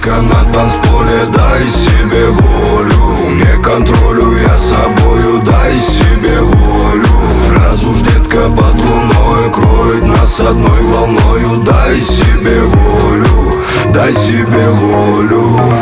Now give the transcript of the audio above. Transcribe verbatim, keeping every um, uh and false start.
детка на танцполе, дай себе волю. Не контролю я собою, дай себе волю. Раз уж детка под луной кроет нас одной волною, дай себе волю, дай себе волю.